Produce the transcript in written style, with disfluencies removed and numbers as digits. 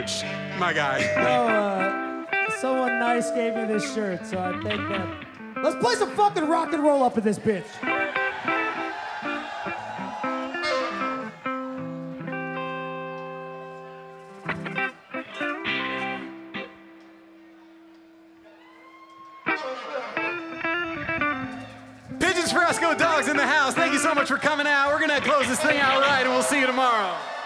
my guy. Someone nice gave me this shirt, so I thank them. Let's play some fucking rock and roll up in this bitch. Pigeons Fresco Dogs in the house. Thank you so much for coming out. We're gonna close this thing out right, and we'll see you tomorrow.